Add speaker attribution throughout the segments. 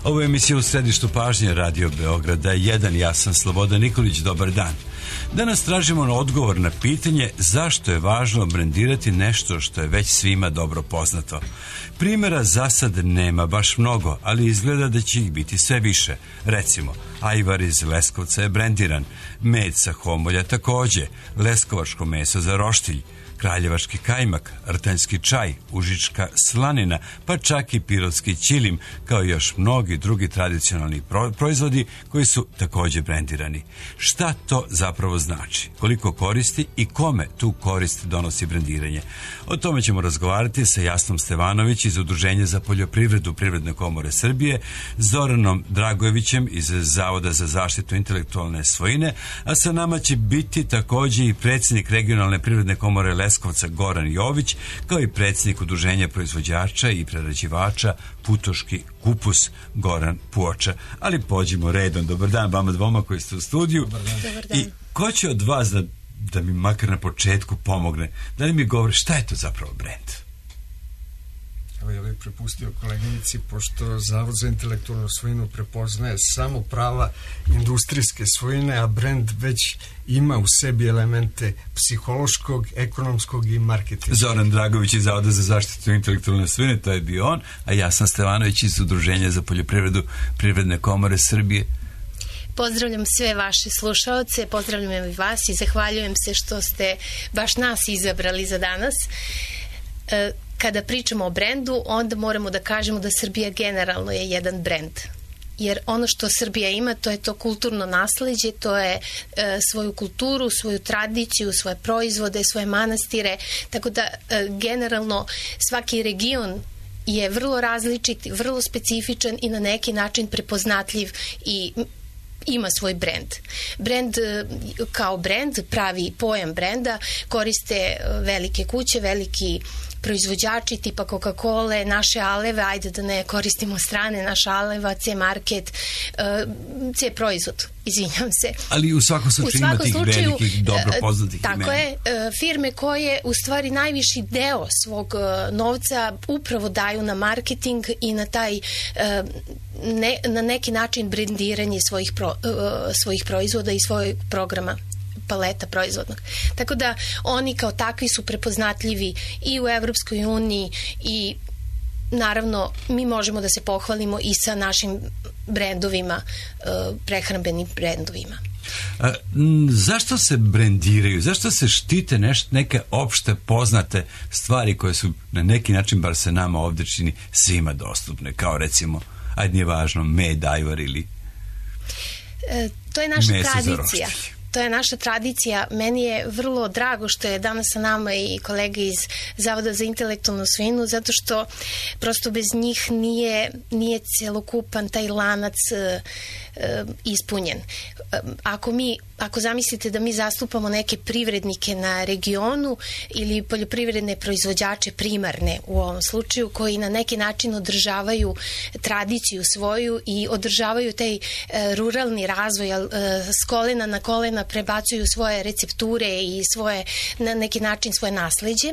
Speaker 1: Ovo je emisija U središtu pažnje Radio Beograda 1. Ja sam Slobodan Nikolić, dobar dan. Danas tražimo odgovor na pitanje zašto je važno brendirati nešto što je već svima dobro poznato. Primjera za sad nema baš mnogo, ali izgleda da će ih biti sve više. Recimo, ajvar iz Leskovca je brendiran, med sa Homolja takođe, leskovačko meso za roštilj, kraljevački kajmak, rtanjski čaj, užička slanina, pa čak i pirotski ćilim, kao i još mnogi drugi tradicionalni proizvodi koji su takođe brendirani. Šta to zapravo znači? Koliko koristi i kome tu korist donosi brendiranje? O tome ćemo razgovarati sa Jasnom Stevanović iz Udruženja za poljoprivredu Privredne komore Srbije, Zoranom Dragojevićem iz Zavoda za zaštitu intelektualne svojine, a sa nama će biti takođe i predsjednik Regionalne privredne komore Leskovca Goran Jović, kao i predsjednik Udruženja proizvođača i prerađivača Putoški kupus Goran Puoča. Ali pođimo redom. Dobar dan vama dvoma koji ste u studiju.
Speaker 2: Dobar dan.
Speaker 1: I ko će od vas da mi makar na početku pomogne? Da li mi govori šta je to zapravo brend?
Speaker 2: Evo ja bih prepustio koleginici, pošto Zavod za intelektualnu svojinu prepoznaje samo prava industrijske svojine, a brend već ima u sebi elemente psihološkog, ekonomskog i marketinga.
Speaker 1: Zoran Dragović iz Zavoda za zaštitu intelektualne svojine, to je bio on, a ja sam Stevanović iz Udruženja za poljoprivredu Privredne komore Srbije.
Speaker 3: Pozdravljam sve vaše slušaoce, pozdravljam i vas i zahvaljujem se što ste baš nas izabrali za danas. Kada pričamo o brendu, onda moramo da kažemo da Srbija generalno je jedan brend. Jer ono što Srbija ima, to je to kulturno nasleđe, to je svoju kulturu, svoju tradiciju, svoje proizvode, svoje manastire. Tako da generalno svaki region je vrlo različit, vrlo specifičan i na neki način prepoznatljiv i ima svoj brend. Brend kao brend, pravi pojam brenda, koriste velike kuće, veliki proizvođači tipa Coca-Cola, naše Aleve, ajde da ne koristimo strane, naša Aleva, C-Market, C-proizvod, izvinjam se.
Speaker 1: Ali u svakom slučaju ima tih velikih, dobro poznatih imena.
Speaker 3: Tako je, firme koje u stvari najviši deo svog novca upravo daju na marketing i na taj na neki način brendiranje svojih proizvoda i svojeg programa paleta proizvodnog. Tako da oni kao takvi su prepoznatljivi i u Evropskoj uniji i naravno mi možemo da se pohvalimo i sa našim brendovima, prehrambenim brendovima.
Speaker 1: Zašto se brendiraju? Zašto se štite neke opšte poznate stvari koje su na neki način, bar se nama ovdje čini, svima dostupne, kao recimo, ajde nije važno, med, ajvar ili
Speaker 3: to je naša tradicija. To je naša tradicija. Meni je vrlo drago što je danas sa nama i kolega iz Zavoda za intelektualnu svojinu, zato što prosto bez njih nije celokupan taj lanac ispunjen. Ako zamislite da mi zastupamo neke privrednike na regionu ili poljoprivredne proizvođače primarne u ovom slučaju, koji na neki način održavaju tradiciju svoju i održavaju taj ruralni razvoj, s kolena na kolena prebacuju svoje recepture i na neki način svoje nasleđe.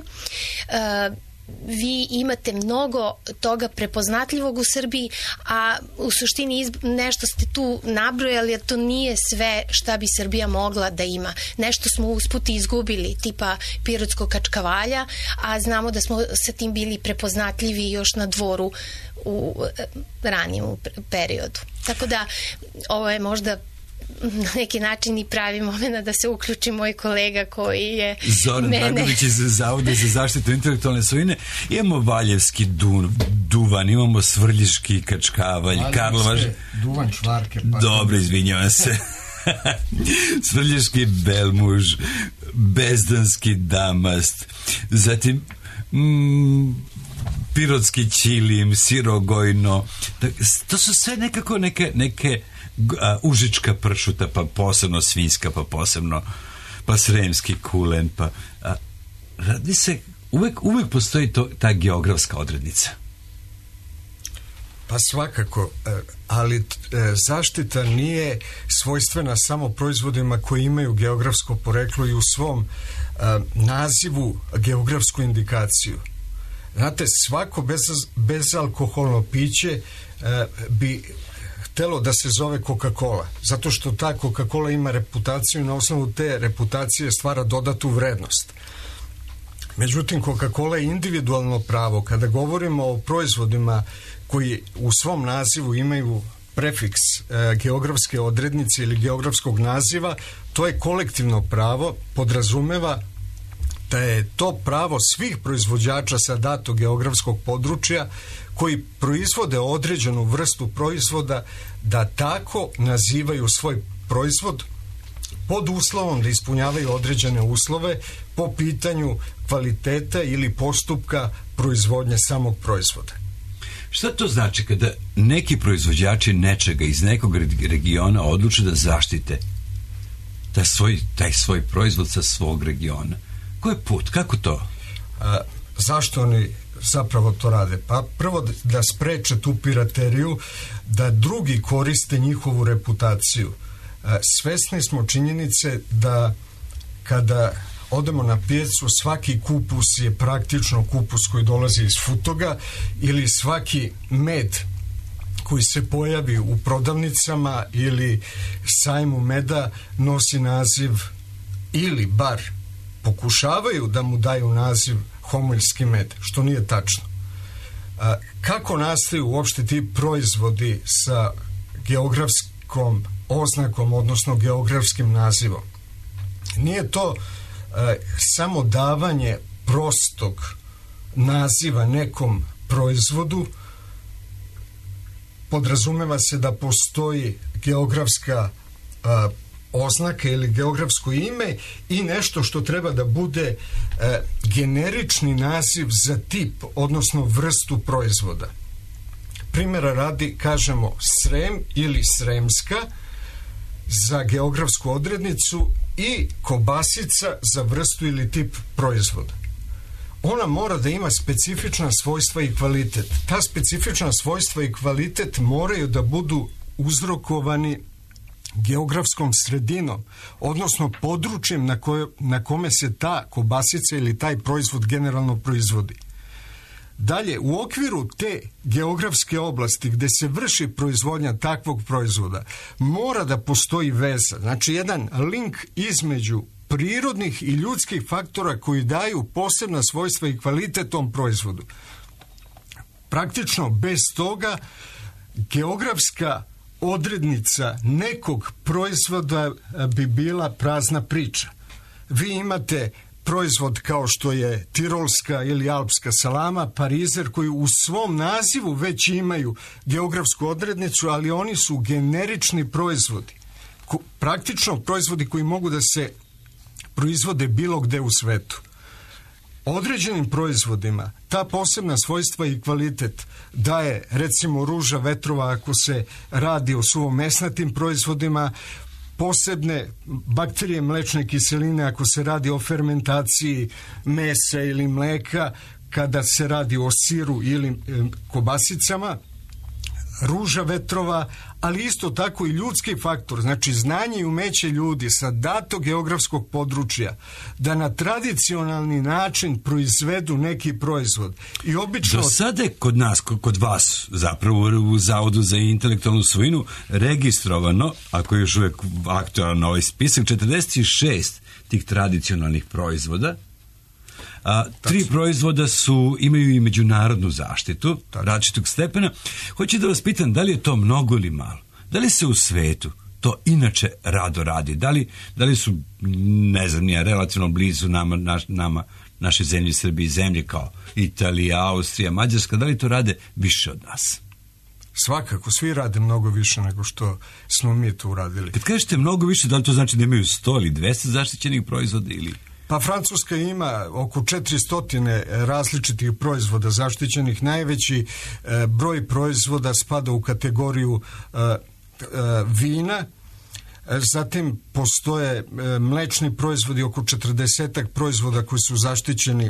Speaker 3: Vi imate mnogo toga prepoznatljivog u Srbiji, a u suštini nešto ste tu nabrojali, a to nije sve šta bi Srbija mogla da ima. Nešto smo usput izgubili, tipa pirotskog kačkavalja, a znamo da smo sa tim bili prepoznatljivi još na dvoru u ranijem periodu. Tako da ovo je možda na neki način i pravi moment da se uključi moj kolega koji je
Speaker 1: Zoran Dragović iz Zavoda za zaštitu intelektualne svojine. Imamo valjevski duvan, imamo svrljiški kačkavalj, Karlovac
Speaker 2: duvan čvarke.
Speaker 1: Dobro, izvinjavam se. Svrljiški belmuž, bezdanski damast, zatim pirotski ćilim, sirogojno. To su sve nekako neke užička pršuta, pa posebno svinjska, pa posebno sremski kulen, radi se, uvek postoji ta geografska odrednica.
Speaker 2: Pa svakako, ali zaštita nije svojstvena samo proizvodima koji imaju geografsko poreklo i u svom nazivu geografsku indikaciju. Znate, svako bezalkoholno piće bi htelo da se zove Coca-Cola, zato što ta Coca-Cola ima reputaciju i na osnovu te reputacije stvara dodatu vrednost. Međutim, Coca-Cola je individualno pravo. Kada govorimo o proizvodima koji u svom nazivu imaju prefiks geografske odrednice ili geografskog naziva, to je kolektivno pravo, podrazumeva da je to pravo svih proizvođača sa datog geografskog područja koji proizvode određenu vrstu proizvoda da tako nazivaju svoj proizvod pod uslovom da ispunjavaju određene uslove po pitanju kvaliteta ili postupka proizvodnje samog proizvoda.
Speaker 1: Šta to znači kada neki proizvođači nečega iz nekog regiona odluče da zaštite taj svoj proizvod sa svog regiona? Koji je put? Kako to?
Speaker 2: Zašto oni zapravo to rade? Pa prvo da spreče tu pirateriju, da drugi koriste njihovu reputaciju. Svesni smo činjenice da kada odemo na pijacu, svaki kupus je praktično kupus koji dolazi iz Futoga ili svaki med koji se pojavi u prodavnicama ili sajmu meda nosi naziv ili bar pokušavaju da mu daju naziv homoljski med, što nije tačno. Kako nastaju uopšte ti proizvodi sa geografskom oznakom, odnosno geografskim nazivom? Nije to samo davanje prostog naziva nekom proizvodu, podrazumeva se da postoji geografska oznaka ili geografsko ime i nešto što treba da bude generični naziv za tip, odnosno vrstu proizvoda. Primjera radi kažemo Srem ili Sremska za geografsku odrednicu i kobasica za vrstu ili tip proizvoda. Ona mora da ima specifična svojstva i kvalitet. Ta specifična svojstva i kvalitet moraju da budu uzrokovani geografskom sredinom, odnosno područjem na kome se ta kobasica ili taj proizvod generalno proizvodi. Dalje, u okviru te geografske oblasti gde se vrši proizvodnja takvog proizvoda mora da postoji veza, znači jedan link između prirodnih i ljudskih faktora koji daju posebna svojstva i kvalitet tom proizvodu. Praktično bez toga geografska odrednica nekog proizvoda bi bila prazna priča. Vi imate proizvod kao što je tirolska ili alpska salama, parizer, koji u svom nazivu već imaju geografsku odrednicu, ali oni su generični proizvodi. Praktično proizvodi koji mogu da se proizvode bilo gde u svetu. Određenim proizvodima ta posebna svojstva i kvalitet daje recimo ruža vetrova ako se radi o suvomesnatim proizvodima, posebne bakterije mlečne kiseline ako se radi o fermentaciji mesa ili mleka, kada se radi o siru ili kobasicama, ruža vetrova, ali isto tako i ljudski faktor, znači znanje i umeće ljudi sa datog geografskog područja da na tradicionalni način proizvedu neki proizvod. I obično...
Speaker 1: Do sada je kod nas, kod vas, zapravo u Zavodu za intelektualnu svojinu registrovano, ako je još uvijek aktualan ovaj spisak, 46 tih tradicionalnih proizvoda. Tri proizvoda imaju i međunarodnu zaštitu različitog stepena. Hoću da vas pitam, da li je to mnogo ili malo? Da li se u svetu to inače rado radi? Da li su, ne znam, relativno blizu nama naše zemlje, Srbije, zemlje kao Italija, Austrija, Mađarska, da li to rade više od nas?
Speaker 2: Svakako, svi rade mnogo više nego što smo mi to uradili.
Speaker 1: Kad kažete mnogo više, da li to znači da imaju 100 ili 200 zaštićenih proizvoda ili...
Speaker 2: Pa Francuska ima oko 400 različitih proizvoda zaštićenih. Najveći broj proizvoda spada u kategoriju vina. Zatim postoje mlečni proizvodi, oko 40 proizvoda koji su zaštićeni,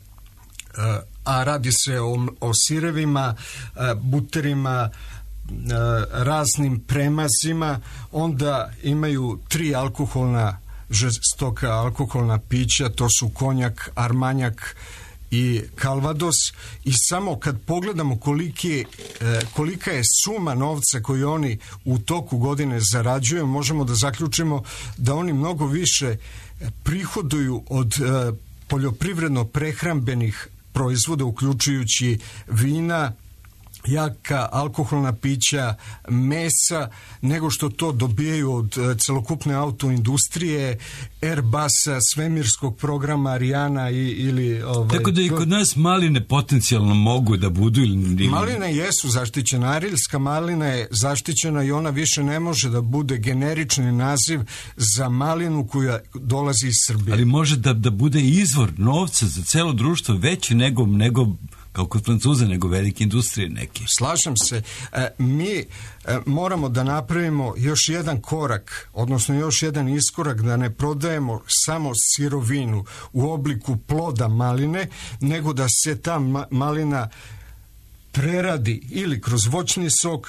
Speaker 2: a radi se o sirevima, buterima, raznim premazima. Onda imaju 3 alkoholna žestoka alkoholna pića, to su konjak, armanjak i Calvados, i samo kad pogledamo kolika je suma novca koju oni u toku godine zarađuju, možemo da zaključimo da oni mnogo više prihoduju od poljoprivredno-prehrambenih proizvoda, uključujući vina, jaka alkoholna pića, mesa, nego što to dobijaju od celokupne autoindustrije, Airbusa, svemirskog programa Ariana ili...
Speaker 1: Tako da i kod nas maline potencijalno mogu da budu ili...
Speaker 2: Maline jesu zaštićene. Arilska malina je zaštićena i ona više ne može da bude generični naziv za malinu koja dolazi iz Srbije.
Speaker 1: Ali može da bude izvor novca za celo društvo veći nego kao kod Francuza, nego velike industrije neke.
Speaker 2: Slažem se. Mi moramo da napravimo još jedan korak, odnosno još jedan iskorak, da ne prodajemo samo sirovinu u obliku ploda maline, nego da se ta malina preradi ili kroz voćni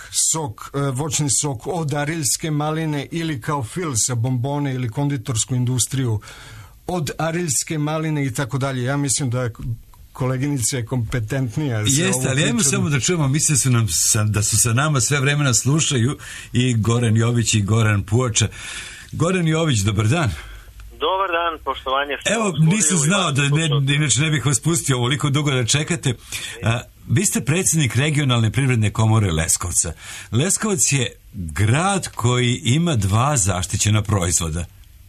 Speaker 2: sok od ariljske maline ili kao fil sa bombone ili konditorsku industriju od ariljske maline i tako dalje. Ja mislim da je koleginica je kompetentnija.
Speaker 1: Jeste, ali ajmo samo da čujemo, mislim da su sa nama sve vremena slušaju i Goran Jović i Goran Puoča. Goran Jović, dobar dan.
Speaker 4: Dobar dan, poštovanje.
Speaker 1: Evo, nisam znao da inače ne bih vas pustio ovoliko dugo da čekate. Vi ste predsjednik regionalne privredne komore Leskovca. Leskovac je grad koji ima 2 zaštićena proizvoda.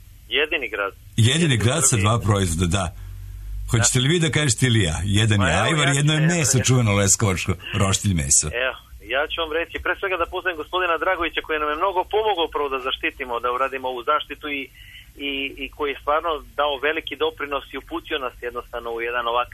Speaker 1: Jedini grad sa 2 proizvoda, da. Hoćete li vi da kažete ili ja? Jedan je ajvar, jedno je meso, čuveno leskovačko, roštilj meso.
Speaker 4: Evo, ja ću vam reći, pre svega da pozdravim gospodina Dragovića koji nam je mnogo pomogao prvo da zaštitimo, da uradimo ovu zaštitu i koji je stvarno dao veliki doprinos i uputio nas jednostavno u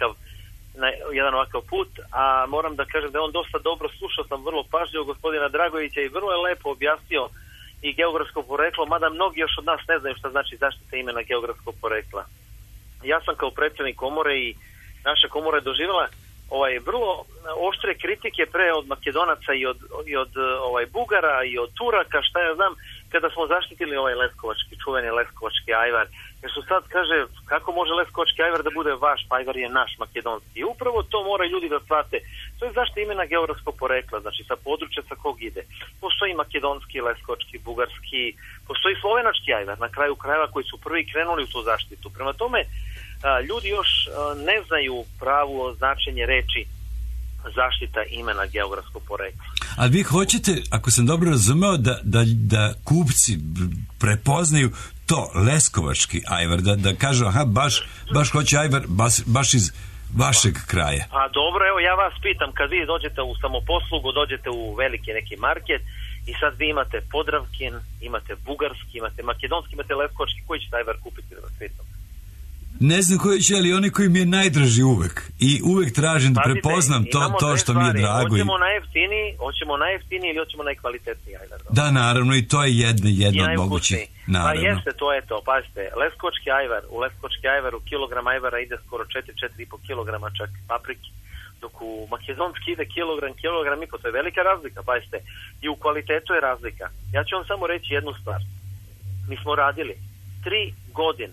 Speaker 4: jedan ovakav put, a moram da kažem da je on dosta dobro, slušao sam vrlo pažljivo gospodina Dragovića i vrlo je lepo objasnio i geografsko poreklo, mada mnogi još od nas ne znaju šta znači zaštita imena geografskog porekla. Ja sam kao predsjednik komore i naša komora je doživjela vrlo oštre kritike pre od Makedonaca i od Bugara i od Turaka, šta ja znam, kada smo zaštitili čuveni leskovački ajvar. Jer su sad kaže, kako može leskovački ajvar da bude vaš, pa ajvar je naš makedonski. I upravo to moraju ljudi da shvate. To je zaštita imena geografskog porekla, znači sa područja sa kog ide. Postoji makedonski, leskovački, bugarski, postoji slovenački ajvar, na kraju krajeva koji su prvi krenuli u tu zaštitu. Prema tome, ljudi još ne znaju pravo značenje reči zaštita imena geografskog porekla.
Speaker 1: Ali vi hoćete, ako sam dobro razumeo, da kupci prepoznaju to leskovački ajvar, da kažu, aha, baš hoće ajvar baš iz vašeg kraja.
Speaker 4: A dobro, evo ja vas pitam, kad vi dođete u samoposlugu, dođete u veliki neki market i sad vi imate Podravkin, imate bugarski, imate makedonski, imate leskovački, koji ćete ajvar kupiti da vas pitam?
Speaker 1: Ne znam koji će, ali oni koji mi je najdraži uvek. I uvek tražim da prepoznam to što mi je drago.
Speaker 4: Hoćemo najjeftiniji ili hoćemo najkvalitetniji ajvar?
Speaker 1: Da, naravno, i to je jedno od mogućih.
Speaker 4: Pa jeste, to je to. Pazite, u leskovački ajvar, u kilogram ajvara ide skoro 4,5 kilograma čak paprike. Dok u makedonski ide kilogram i po, to je velika razlika, pazite. I u kvalitetu je razlika. Ja ću vam samo reći jednu stvar. Mi smo radili 3 godine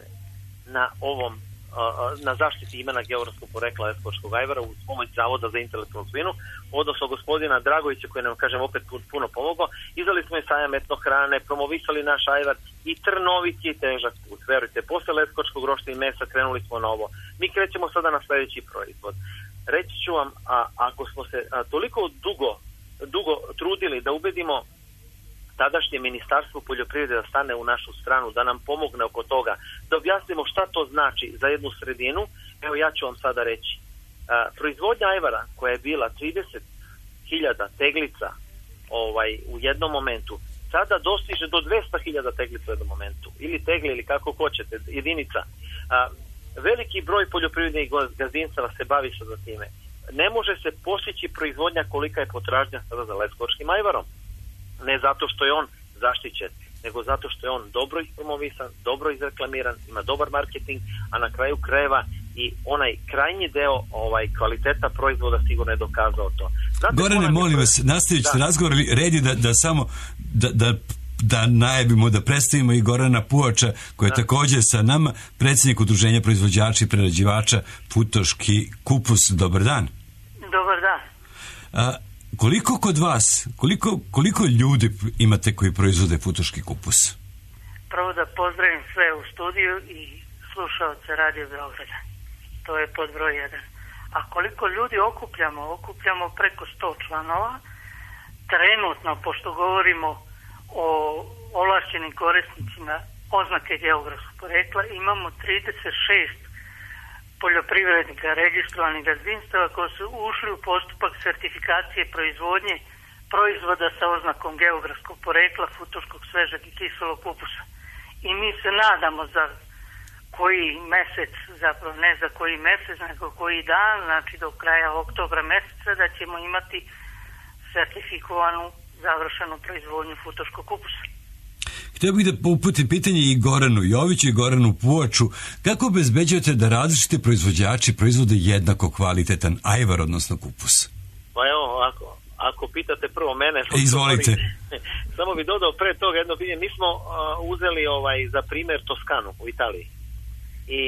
Speaker 4: na zaštiti imena geografskog porekla leskovačkog ajvara uz pomoć Zavoda za intelektualnu svojinu, odnosno gospodina Dragovića koji nam, kažem, opet puno pomogao. Izdali smo i sajam etnohrane, promovisali naš ajvar i trnovit je težak put. Verujte, posle leskovačkog roštilja i mesa krenuli smo na ovo. Mi krećemo sada na sledeći proizvod. Reći ću vam, ako smo se toliko dugo trudili da ubedimo tadašnje ministarstvo poljoprivrede da stane u našu stranu, da nam pomogne oko toga, da objasnimo šta to znači za jednu sredinu. Evo ja ću vam sada reći. Proizvodnja ajvara koja je bila 30.000 teglica u jednom momentu, sada dostiže do 200.000 teglica u jednom momentu. Ili tegle, ili kako hoćete, jedinica. Veliki broj poljoprivrednih gazdinstava se bavi sa time. Ne može se postići proizvodnja kolika je potražnja sada za leskovačkim ajvarom. Ne zato što je on zaštićen, nego zato što je on dobro ispromovisan, dobro izreklamiran, ima dobar marketing, a na kraju krajeva i onaj krajnji deo kvaliteta proizvoda sigurno je dokazao to.
Speaker 1: Gorane, molim vas, nastavit ćete razgovor, red je da samo da da najavimo, da predstavimo i Gorana Puoča, koji je također sa nama, predsjednik Udruženja proizvođača i prerađivača Futoški kupus. Dobar dan.
Speaker 5: Dobar dan.
Speaker 1: Koliko kod vas, koliko ljudi imate koji proizvode futoški kupus?
Speaker 5: Prvo da pozdravim sve u studiju i slušaoce Radio Beograda. To je pod broj 1. A koliko ljudi okupljamo preko 100 članova. Trenutno, pošto govorimo o ovlašćenim korisnicima oznake geografskog porekla, imamo 36 poljoprivrednika registrovanih gazdinstava koji su ušli u postupak sertifikacije proizvodnje proizvoda sa oznakom geografskog porekla futoškog svežeg i kiselog kupusa. I mi se nadamo za koji mesec, zapravo ne za koji mesec, nego koji dan, znači do kraja oktobra meseca, da ćemo imati sertifikovanu završenu proizvodnju futoškog kupusa.
Speaker 1: Htio bih da uputim pitanje i Goranu Joviću i Goranu Puoču. Kako obezbeđujete da različiti proizvođači proizvode jednako kvalitetan ajvar, odnosno kupus?
Speaker 4: Pa evo, ako pitate prvo mene...
Speaker 1: Izvolite.
Speaker 4: Samo bih dodao pre toga jedno pitanje. Mi smo uzeli za primjer Toskanu u Italiji. I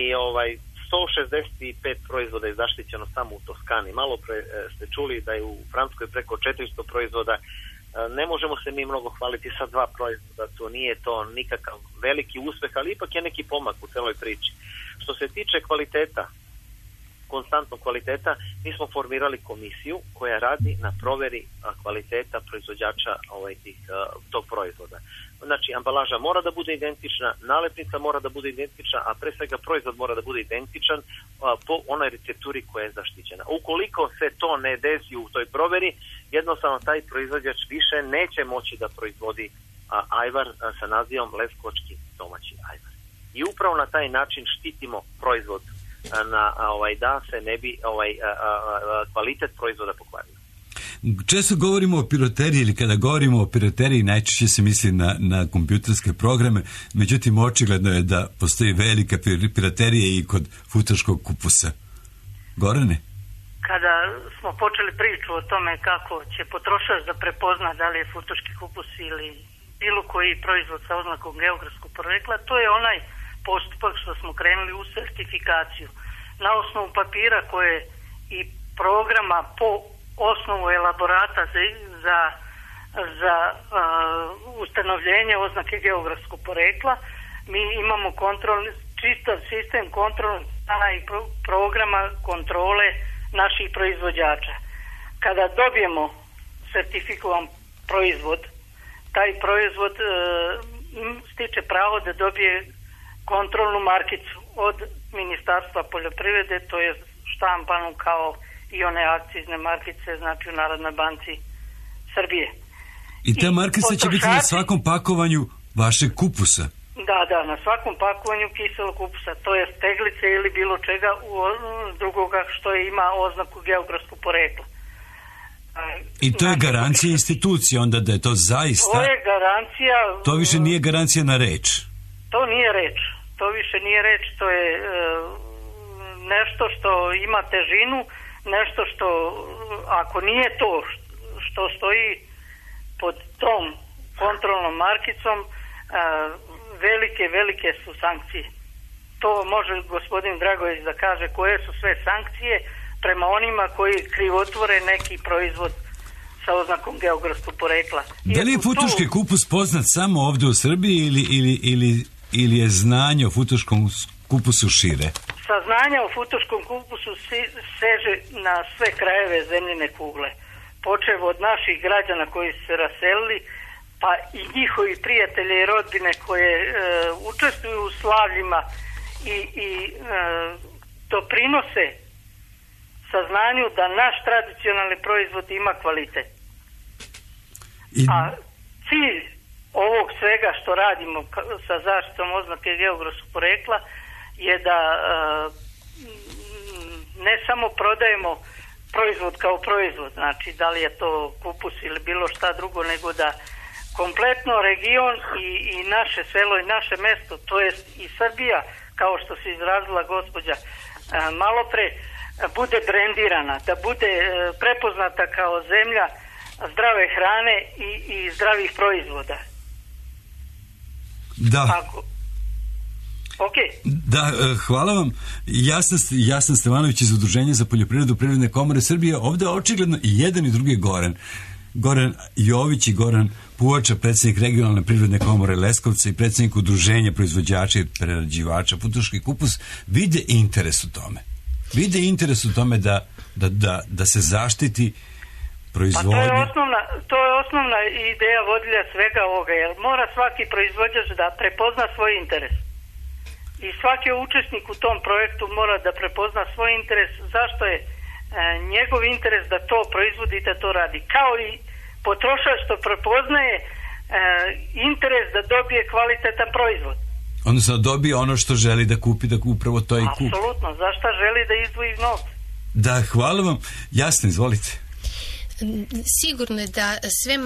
Speaker 4: 165 proizvoda je zaštićeno samo u Toskani. Malo pre ste čuli da je u Francuskoj preko 400 proizvoda. Ne možemo se mi mnogo hvaliti sa 2 proizvoda, to nije to nikakav veliki uspeh, ali ipak je neki pomak u celoj priči. Što se tiče kvaliteta, konstantnog kvaliteta, mi smo formirali komisiju koja radi na proveri kvaliteta proizvođača tog proizvoda. Znači, ambalaža mora da bude identična, nalepnica mora da bude identična, a pre svega proizvod mora da bude identičan po onoj recepturi koja je zaštićena. Ukoliko se to ne desi u toj proveri, jednostavno taj proizvođač više neće moći da proizvodi ajvar sa nazivom leskovački domaći ajvar. I upravo na taj način štitimo proizvod da se ne bi kvalitet proizvoda pokvario.
Speaker 1: Često govorimo o piroteriji, ili kada govorimo o piroteriji najčešće se misli na kompjuterske programe, međutim očigledno je da postoji velika piraterija i kod futoškog kupusa. Gorane?
Speaker 5: Kada smo počeli priču o tome kako će potrošač da prepozna da li je futoški kupus ili bilo koji proizvod sa oznakom geografskog porekla, to je onaj postupak što smo krenuli u sertifikaciju. Na osnovu papira koje i programa po osnovu elaborata za ustanovljenje oznake geografskog porekla, mi imamo čitav sistem kontrolnih i programa kontrole naših proizvođača. Kada dobijemo sertifikovan proizvod, taj proizvod stiče pravo da dobije kontrolnu markicu od Ministarstva poljoprivrede, to je štampanu kao i one akcizne markice, znači u Narodnoj banci Srbije.
Speaker 1: I ta markica će biti na svakom pakovanju vašeg kupusa?
Speaker 5: Da, na svakom pakovanju kiselog kupusa, to je teglice ili bilo čega drugoga što ima oznaku geografskog porekla.
Speaker 1: I to je garancija institucije onda da je to zaista...
Speaker 5: To je garancija...
Speaker 1: To više nije garancija na reč.
Speaker 5: To nije reč. To više nije reč. To je nešto što ima težinu, nešto što, ako nije to što stoji pod tom kontrolnom markicom, velike su sankcije. To može gospodin Dragović da kaže koje su sve sankcije prema onima koji krivotvore neki proizvod sa oznakom geografskog porekla.
Speaker 1: Da li je futoški kupus poznat samo ovdje u Srbiji ili je znanje o futoškom kupusu šire?
Speaker 5: Saznanje o futoškom kupusu seže na sve krajeve zemljine kugle. Počev od naših građana koji su se raselili, pa i njihovi prijatelji i rodbine koje učestvuju u slavljima i doprinose saznanju da naš tradicionalni proizvod ima kvalitet. A cilj ovog svega što radimo sa zaštitom oznake geografskog porekla je da ne samo prodajemo proizvod kao proizvod, znači da li je to kupus ili bilo šta drugo, nego da kompletno region i naše selo i naše mesto, to jest i Srbija, kao što se izrazila gospođa malo pre, bude brendirana, da bude prepoznata kao zemlja zdrave hrane i zdravih proizvoda.
Speaker 1: Da.
Speaker 5: Okay.
Speaker 1: Da, hvala vam. Ja sam Stevanović iz Udruženja za poljoprivredu Privredne komore Srbije. Ovde je očigledno i jedan i drugi Goran Jović i Goran Puvača, predsjednik regionalne privredne komore Leskovca i predsjednik udruženja proizvođača i prerađivača Futoški kupus, vide interes u tome. Vide interes u tome da se zaštiti proizvodnja.
Speaker 5: Pa to je osnovna ideja vodilja svega ovoga, jer mora svaki proizvođač da prepozna svoj interes. I svaki učesnik u tom projektu mora da prepozna svoj interes, zašto je njegov interes da to proizvodi i da to radi. Kao i potrošač što prepoznaje interes da dobije kvalitetan proizvod.
Speaker 1: Odnosno da dobije ono što želi da kupi, da upravo to i kupi.
Speaker 5: Apsolutno, zašto želi da izdvoji novce.
Speaker 1: Da, hvala vam. Jasno, izvolite.
Speaker 3: Sigurno je da sve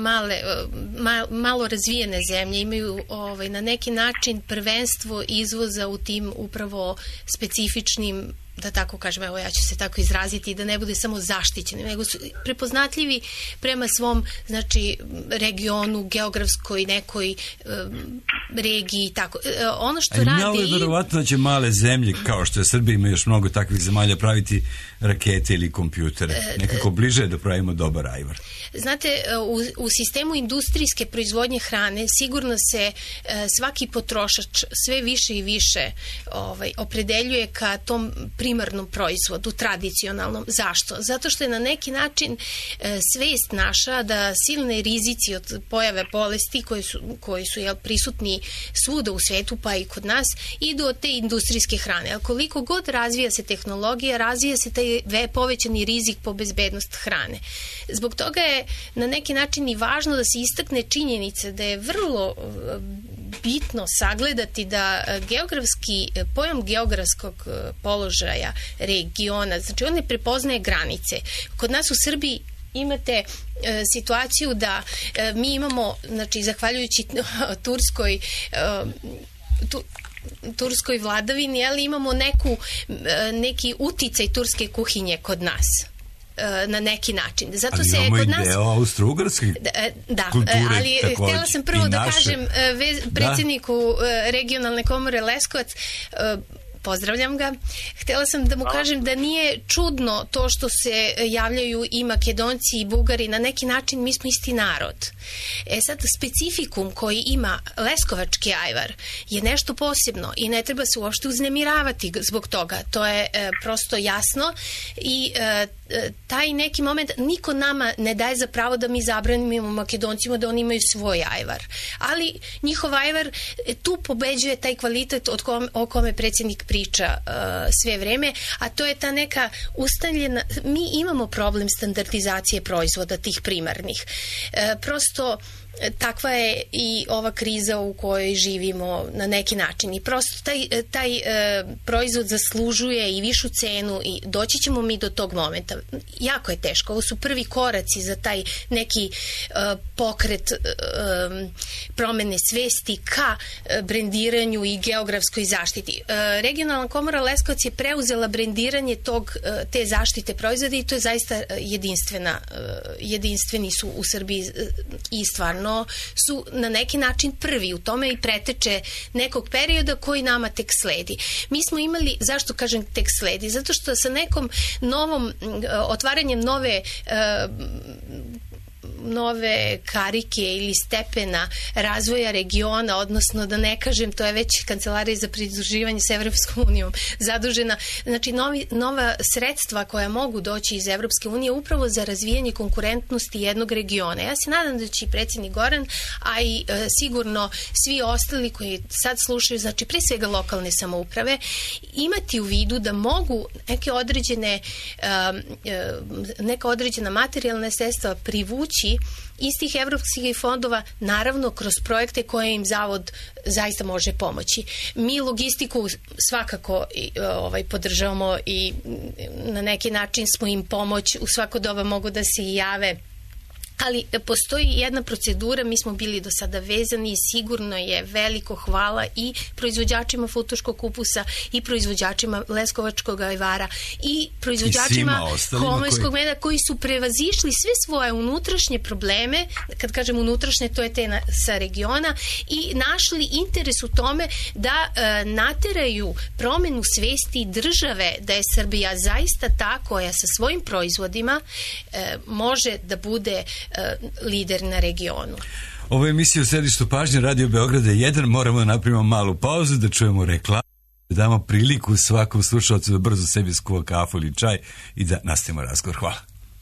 Speaker 3: malo razvijene zemlje imaju na neki način prvenstvo izvoza u tim upravo specifičnim, da tako kažem, evo ja ću se tako izraziti, da ne bude samo zaštićeni, nego su prepoznatljivi prema svom, znači, regionu, geografskoj nekoj regiji, tako. Ono što radi...
Speaker 1: Malo je verovatno da će male zemlje, kao što je Srbija, ima još mnogo takvih zemalja, praviti rakete ili kompjutere. Nekako bliže da pravimo dobar ajvar.
Speaker 3: Znate, u sistemu industrijske proizvodnje hrane sigurno se svaki potrošač sve više i više opredeljuje ka tom primarnom proizvodu, tradicionalnom. Zašto? Zato što je na neki način svest naša da silne rizici od pojave bolesti koji su prisutni svuda u svetu, pa i kod nas, idu od te industrijske hrane. A koliko god razvija se tehnologija, razvija se taj povećani rizik po bezbednost hrane. Zbog toga je na neki način i važno da se istakne činjenica da je vrlo bitno sagledati da pojam geografskog položaja regiona, znači on ne prepoznaje granice. Kod nas u Srbiji imate situaciju da mi imamo, znači zahvaljujući turskoj vladavini, ali imamo neki uticaj turske kuhinje kod nas na neki način. Zato
Speaker 1: ali
Speaker 3: se
Speaker 1: imamo
Speaker 3: kod
Speaker 1: i
Speaker 3: nas...
Speaker 1: deo austro-ugarske kulture.
Speaker 3: Ali htjela sam prvo da kažem predsjedniku regionalne komore Leskovac, pozdravljam ga. Htjela sam da mu kažem da nije čudno to što se javljaju i Makedonci i Bugari, na neki način mi smo isti narod. Sad, specifikum koji ima leskovački ajvar je nešto posebno i ne treba se uopšte uznemiravati zbog toga. To je prosto jasno i taj neki moment niko nama ne daje za pravo da mi zabranimo Makedoncima da oni imaju svoj ajvar. Ali njihov ajvar tu pobeđuje taj kvalitet o kome predsjednik priča sve vreme, a to je ta neka ustaljena... Mi imamo problem standardizacije proizvoda tih primarnih. Prosto takva je i ova kriza u kojoj živimo na neki način i prosto taj proizvod zaslužuje i višu cenu i doći ćemo mi do tog momenta. Jako je teško. Ovo su prvi koraci za taj neki pokret promene svesti ka brendiranju i geografskoj zaštiti. Regionalna komora Leskovac je preuzela brendiranje te zaštite proizvoda i to je zaista jedinstveni su u Srbiji i stvarno su na neki način prvi u tome i preteče nekog perioda koji nama tek sledi. Mi smo imali, zašto kažem tek sledi? Zato što sa nekom otvaranjem nove karike ili stepena razvoja regiona, odnosno da ne kažem, to je već Kancelarija za pridruživanje s Evropskom unijom zadužena, znači nova sredstva koja mogu doći iz Evropske unije upravo za razvijanje konkurentnosti jednog regiona. Ja se nadam da će i predsjednik Goran, a i sigurno svi ostali koji sad slušaju, znači pre svega lokalne samouprave, imati u vidu da mogu neka određena materijalna sredstva privući iz tih evropskih fondova, naravno kroz projekte koje im Zavod zaista može pomoći. Mi logistiku svakako podržavamo i na neki način smo im pomoć, u svako doba mogu da se jave ali postoji jedna procedura, mi smo bili do sada vezani i sigurno je veliko hvala i proizvođačima futoškog kupusa i proizvođačima leskovačkog ajvara i proizvođačima homojskog meda koji su prevazišli sve svoje unutrašnje probleme, kad kažem unutrašnje, to je te sa regiona, i našli interes u tome da nateraju promenu svesti države da je Srbija zaista ta koja sa svojim proizvodima može da bude lider na regionu.
Speaker 1: Ovo je emisija u središtu pažnje Radio Beograda 1. Moramo da napravimo malu pauzu, da čujemo reklamu, da damo priliku svakom slušalcu da brzo sebi skuva kafu ili čaj i da nastavimo razgovor. Hvala.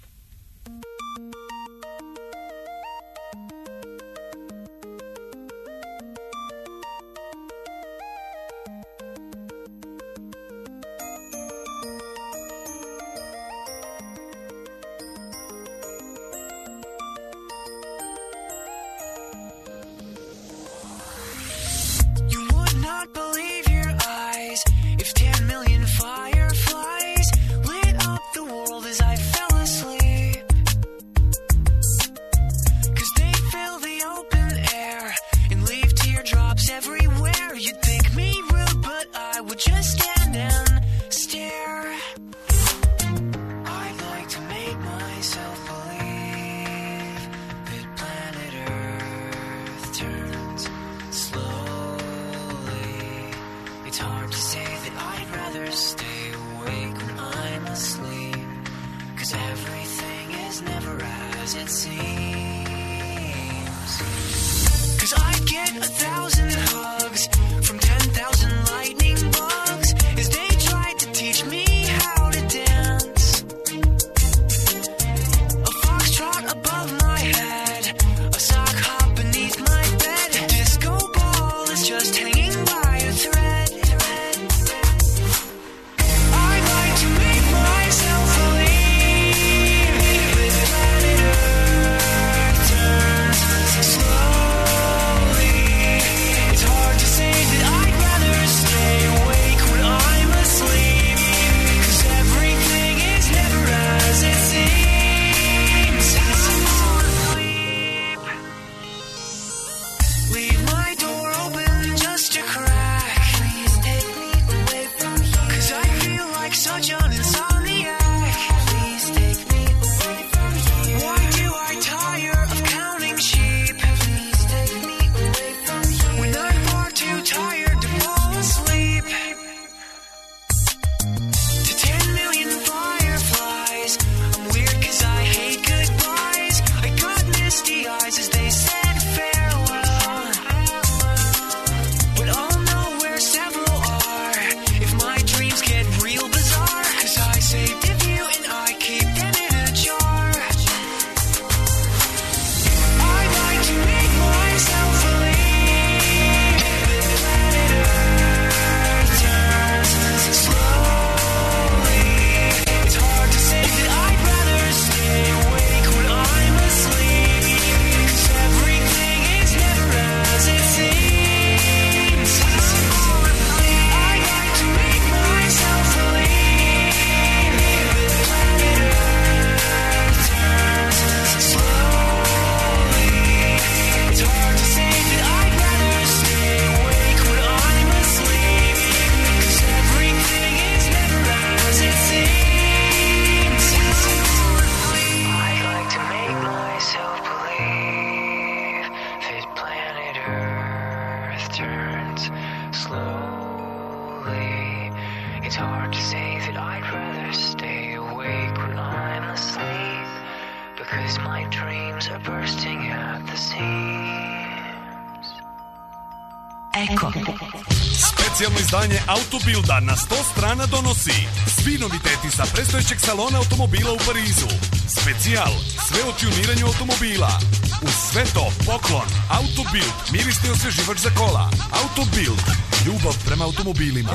Speaker 6: Specijalno izdanje Autobilda na 100 strana donosi svi noviteti sa predstojećeg salona automobila u Parizu. Specijal, sve o tuniranju automobila. Uz sve to, poklon, Autobild, mirisni osveživač za kola. Autobild, ljubav prema automobilima.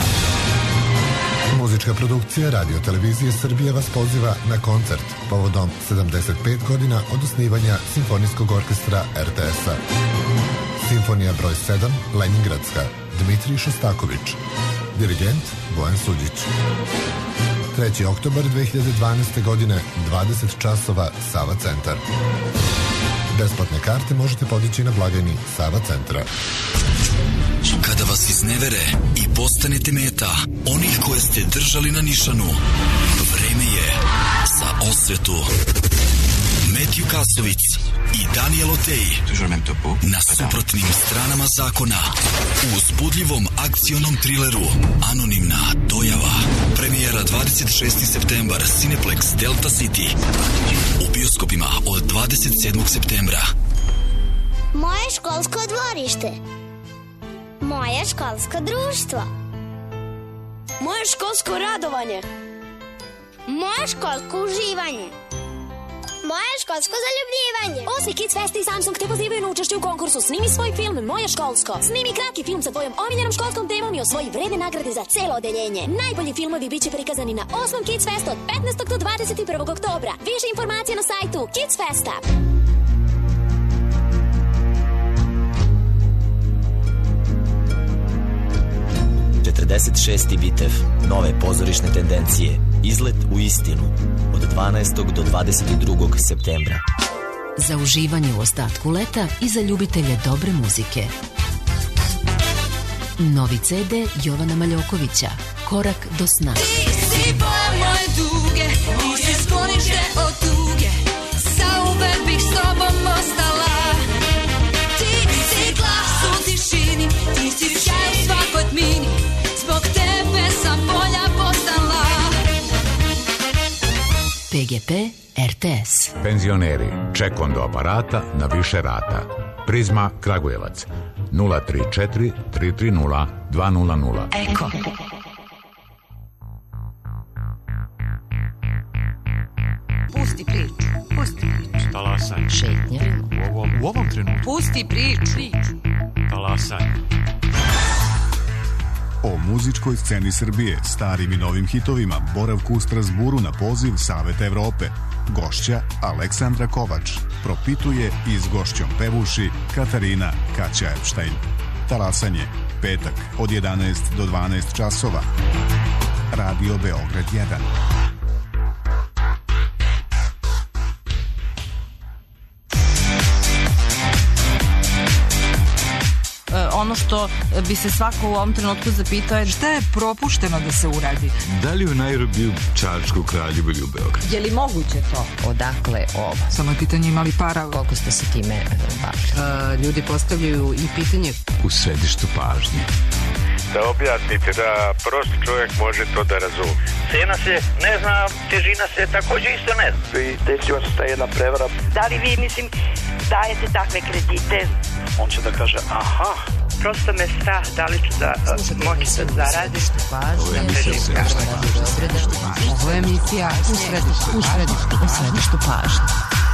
Speaker 7: Muzička produkcija Radio Televizije Srbije vas poziva na koncert povodom 75 godina od osnivanja Simfonijskog orkestra RTS-a. Simfonija broj 7, Leningradska, Dmitrij Šostaković. Dirigent Bojan Suđić. 3. oktobar 2012. godine, 20 časova, Sava centar. Besplatne karte možete podići na blagajni Sava centra.
Speaker 8: Kada vas iznevere i postanete meta onih koje ste držali na nišanu, vreme je za osvetu. Matthew Kasovic i Daniel Otej na suprotnim stranama zakona u uzbudljivom akcionom trileru Anonimna dojava. Premijera 26. septembar, Cineplex Delta City. U bioskopima od 27. septembra.
Speaker 9: Moje školsko dvorište. Moje školsko društvo.
Speaker 10: Moje školsko radovanje.
Speaker 9: Moje školsko uživanje. Moje školsko zaljubljivanje.
Speaker 10: Osmi Kids Fest i Samsung te pozivaju na učešće u konkursu Snimi svoj film Moje školsko. Snimi kratki film sa tvojom omiljenom školskom temom i osvoji vredne nagrade za celo odeljenje. Najbolji filmovi biće prikazani na 8. Kids Festu od 15. do 21. oktobra. Više informacija na sajtu Kids Festa.
Speaker 11: Bitev, nove pozorišne tendencije, izlet u istinu, od 12. do 22. septembra.
Speaker 12: Za uživanje u ostatku leta i za ljubitelje dobre muzike. Novi CD Jovana Maljokovića, Korak do sna.
Speaker 13: Ti si boja moje duge, ti si sklonište od tuge, zauvek bih s tobom ostala. Ti si glas u tišini, ti si sjaj u svakoj tmini, zbog tebe sam bolja postala.
Speaker 12: PGP RTS.
Speaker 14: Penzioneri, ček do aparata na više rata. Prizma Kragujevac 034 330 200.
Speaker 12: Eko.
Speaker 15: Pusti priču, pusti priču.
Speaker 16: Talasanje.
Speaker 12: Šetnja.
Speaker 16: U ovom trenutku.
Speaker 15: Pusti priču.
Speaker 16: Talasanje.
Speaker 17: O muzičkoj sceni Srbije, starim i novim hitovima, boravku u Strasburu na poziv Saveta Evrope. Gošća Aleksandra Kovač. Propituje i s gošćom pevuši Katarina Kaća Epštajn. Talasanje, petak od 11 do 12 časova. Radio Beograd 1.
Speaker 15: Ono što bi se svako u ovom trenutku zapitao je šta je propušteno da se uradi.
Speaker 18: Da li u Nairobiju, Čačku, Kraljevu ili u Beogradu?
Speaker 15: Je li moguće to?
Speaker 19: Odakle ovo?
Speaker 15: Samo je pitanje imali para.
Speaker 19: Koliko ste se time bavili?
Speaker 15: Ljudi postavljaju i pitanje.
Speaker 18: U središtu pažnje.
Speaker 20: Da objasnite da prosti čovjek može to da razumije.
Speaker 21: Cena se ne zna, težina se također isto ne zna.
Speaker 22: I desila se ta jedna prevara.
Speaker 23: Da li vi, dajete takve kredite?
Speaker 22: On će da kaže, aha.
Speaker 23: Prosto me strah da li ću da moći da zaradim.
Speaker 15: Ovo je emisija u središtu pažnje.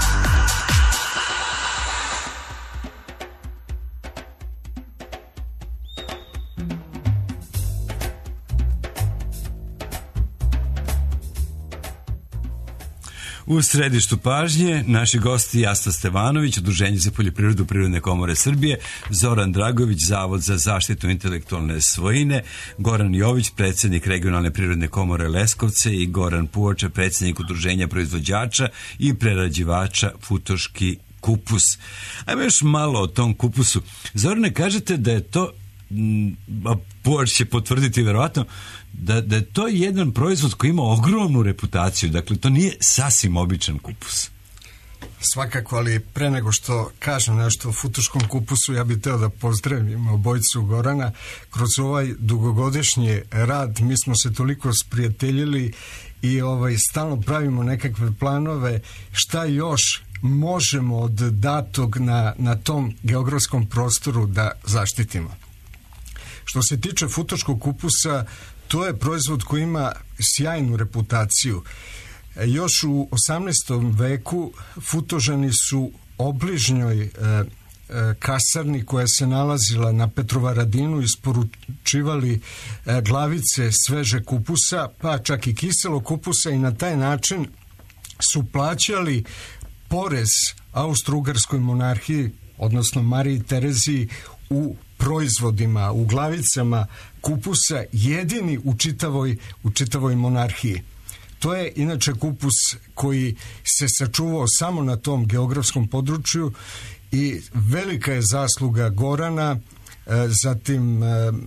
Speaker 1: U središtu pažnje naši gosti Jasna Stevanović, Udruženje za poljoprivredu Privredne komore Srbije, Zoran Dragović, Zavod za zaštitu intelektualne svojine, Goran Jović, predsjednik Regionalne privredne komore Leskovce i Goran Puoča, predsjednik Udruženja proizvođača i prerađivača Futoški kupus. Ajmo još malo o tom kupusu. Zorane, kažete da je to, a Puoč će potvrditi verovatno, da je to jedan proizvod koji ima ogromnu reputaciju, dakle to nije sasvim običan kupus.
Speaker 2: Svakako, ali pre nego što kažem nešto o futoškom kupusu, ja bih teo da pozdravim obojicu Gorana. Kroz ovaj dugogodišnji rad mi smo se toliko sprijateljili i stalno pravimo nekakve planove šta još možemo od datog na tom geografskom prostoru da zaštitimo. Što se tiče futoškog kupusa, to je proizvod koji ima sjajnu reputaciju. Još u 18. veku Futožani su obližnjoj kasarni koja se nalazila na Petrovaradinu isporučivali glavice sveže kupusa, pa čak i kiselo kupusa, i na taj način su plaćali porez Austro-Ugarskoj monarhiji, odnosno Mariji Tereziji, u proizvodima, u glavicama kupusa, jedini u čitavoj monarhiji. To je inače kupus koji se sačuvao samo na tom geografskom području i velika je zasluga Gorana, zatim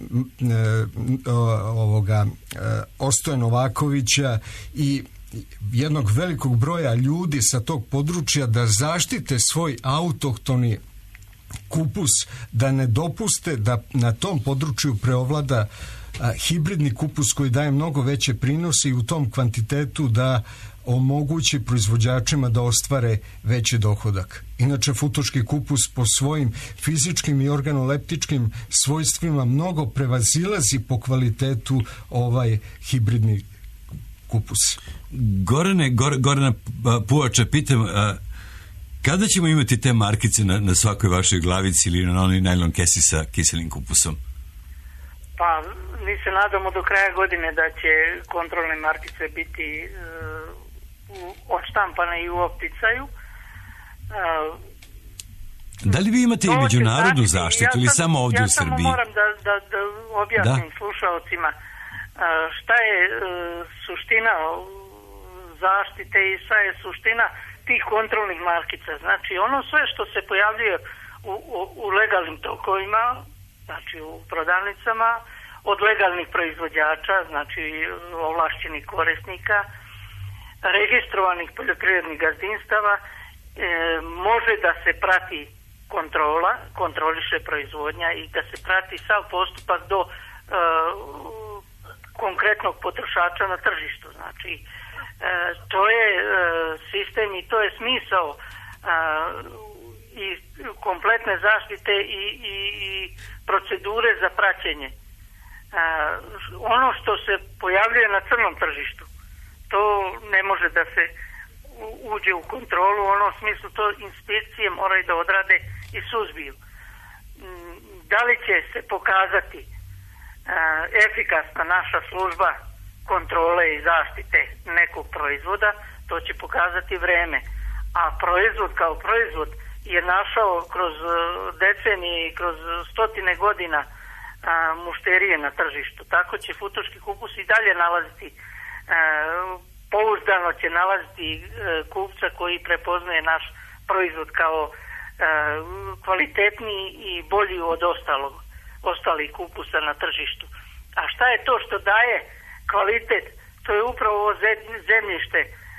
Speaker 2: Ostoje Novakovića i jednog velikog broja ljudi sa tog područja da zaštite svoj autohtoni kupus, da ne dopuste da na tom području preovlada hibridni kupus koji daje mnogo veće prinose i u tom kvantitetu da omogući proizvođačima da ostvare veći dohodak. Inače, futoški kupus po svojim fizičkim i organoleptičkim svojstvima mnogo prevazilazi po kvalitetu ovaj hibridni kupus.
Speaker 1: Gorana Puvača, pitam, kada ćemo imati te markice na svakoj vašoj glavici ili na onoj najlon kesi sa kiselim kupusom?
Speaker 23: Pa, mi se nadamo do kraja godine da će kontrolne markice biti odštampane i u opticaju.
Speaker 1: Da li vi imate i međunarodnu zaštitu ili samo ovdje u Srbiji?
Speaker 23: Ja samo moram da objasnim slušalcima šta je suština zaštite i šta je suština tih kontrolnih markica. Znači, ono sve što se pojavljuje u legalnim tokovima, znači u prodavnicama, od legalnih proizvođača, znači ovlašćenih korisnika, registrovanih poljoprivrednih gazdinstava, može da se prati kontroliše proizvodnja i da se prati sav postupak do konkretnog potrošača na tržištu. Znači, to je sistem i to je smisao i kompletne zaštite i procedure za praćenje. Ono što se pojavljuje na crnom tržištu, to ne može da se uđe u kontrolu, u onom smislu to inspekcije moraju da odrade i suzbiju. Da li će se pokazati efikasna naša služba kontrole i zaštite nekog proizvoda, to će pokazati vreme. A proizvod kao proizvod je našao kroz decenije i kroz stotine godina mušterije na tržištu. Tako će futoški kupus i dalje nalaziti, pouzdano će nalaziti kupca koji prepoznaje naš proizvod kao kvalitetniji i bolji od ostalih kupusa na tržištu. A šta je to što daje kvalitet? To je upravo ovo zemljište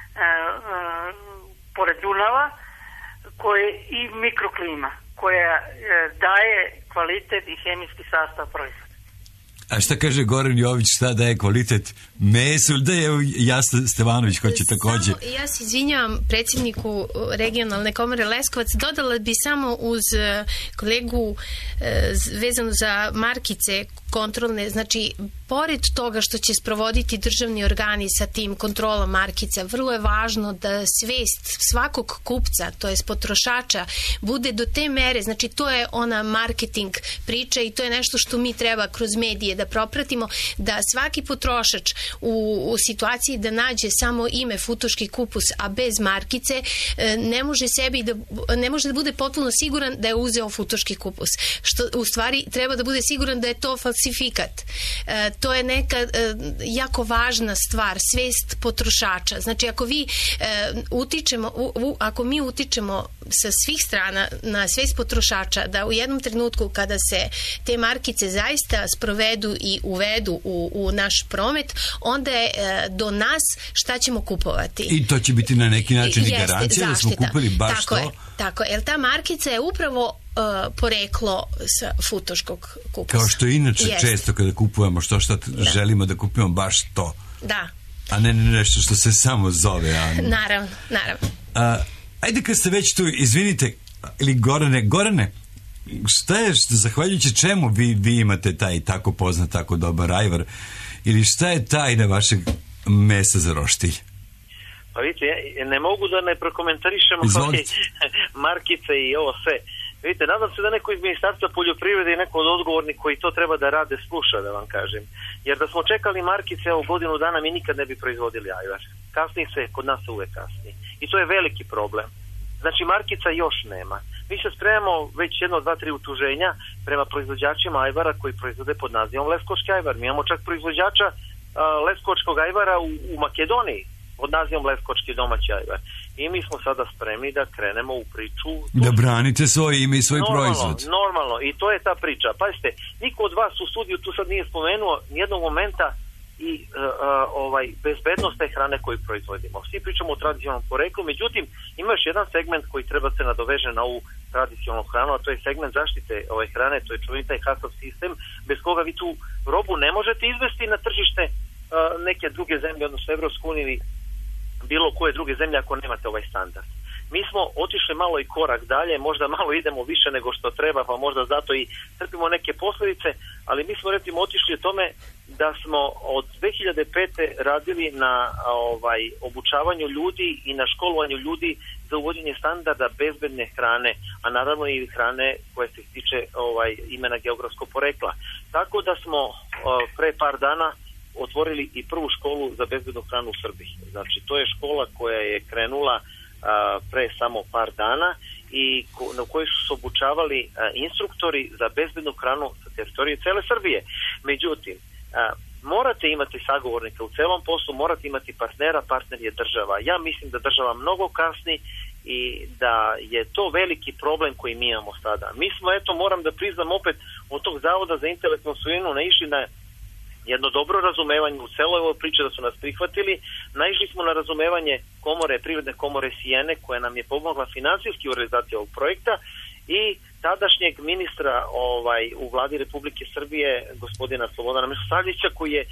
Speaker 23: pored Dunava koje i mikroklima koja daje kvalitet i hemijski sastav proizvoda.
Speaker 1: A šta kaže Goran Jović, šta daje kvalitet mesu? Da je Jasna Stevanović hoće također.
Speaker 3: Ja se izvinjavam predsjedniku regionalne komore Leskovac, dodala bi samo uz kolegu vezano za markice kontrolne, znači pored toga što će sprovoditi državni organi sa tim kontrolom markica, vrlo je važno da svest svakog kupca, to jest potrošača, bude do te mere, znači to je ona marketing priča i to je nešto što mi treba kroz medije da propratimo, da svaki potrošač u situaciji da nađe samo ime futoški kupus, a bez markice, ne može da bude potpuno siguran da je uzeo futoški kupus. Što u stvari treba da bude siguran da je to falsifikat. To je neka jako važna stvar, svest potrošača. Znači, ako mi utičemo sa svih strana na svest potrošača da u jednom trenutku kada se te markice zaista sprovedu i uvedu u naš promet, onda je do nas šta ćemo kupovati.
Speaker 1: I to će biti na neki način i garancija da smo kupili baš to.
Speaker 3: Tako je, jer ta markica je upravo poreklo sa futoškog kupusa.
Speaker 1: Kao što inače često kada kupujemo što želimo da kupimo baš to.
Speaker 3: Da.
Speaker 1: A ne nešto što se samo zove.
Speaker 3: Naravno.
Speaker 1: Ajde kad ste već tu, izvinite, ili Gorane, šta je, zahvaljujući čemu vi imate taj tako poznat, tako dobar ajvar, ili šta je tajna vašeg mesa za roštilj?
Speaker 4: Pa vidite, ne mogu da ne prokomentarišem markice i ovo sve. Vidite, nadam se da neko iz Ministarstva poljoprivrede i neko od odgovornih koji to treba da rade sluša, da vam kažem. Jer da smo čekali markice u godinu dana, mi nikad ne bi proizvodili ajvar. Kasnije se, kod nas uvek kasnije. I to je veliki problem. Znači, markica još nema. Mi se spremamo već 1, 2, 3 utuženja prema proizvođačima ajvara koji proizvode pod nazivom leskovački ajvar. Mi imamo čak proizvođača leskovačkog ajvara u Makedoniji. pod nazivom Leskovački domaći ajvar. I mi smo sada spremni da krenemo u priču.
Speaker 1: Da branite svoje ime i svoj proizvod.
Speaker 4: Normalno, i to je ta priča. Pazite, niko od vas u studiju tu sad nije spomenuo nijednog momenta i bezbednost te hrane koju proizvodimo. Svi pričamo o tradicionalnom poreklu, međutim ima još jedan segment koji treba se nadoveže na ovu tradicionalnu hranu, a to je segment zaštite ove hrane, to je čuveni taj HACCP sistem, bez koga vi tu robu ne možete izvesti na tržište neke druge zemlje, odnosno Evropsku uniju ili bilo koje druge zemlje ako nemate ovaj standard. Mi smo otišli malo i korak dalje, možda malo idemo više nego što treba, pa možda zato i trpimo neke posljedice, ali mi smo recimo otišli o tome da smo od 2005. radili na obučavanju ljudi i na školovanju ljudi za uvođenje standarda bezbedne hrane, a naravno i hrane koje se tiče imena geografskog porekla. Tako da smo pre par dana otvorili i prvu školu za bezbednu hranu u Srbiji. Znači, to je škola koja je krenula pre samo par dana i na kojoj su se obučavali instruktori za bezbednu hranu sa teritorije cele Srbije. Međutim, morate imati sagovornika u celom poslu, morate imati partnera, partner je država. Ja mislim da država mnogo kasni i da je to veliki problem koji mi imamo sada. Mi smo, moram da priznam opet, od tog Zavoda za intelektualnu svojinu naišli na jedno dobro razumevanje u celoj ovoj priči da su nas prihvatili. Naišli smo na razumevanje Privredne komore Sijene, koja nam je pomogla finansijski u realizaciji ovog projekta, i tadašnjeg ministra u vladi Republike Srbije, gospodina Slobodana Milosavljevića, koji je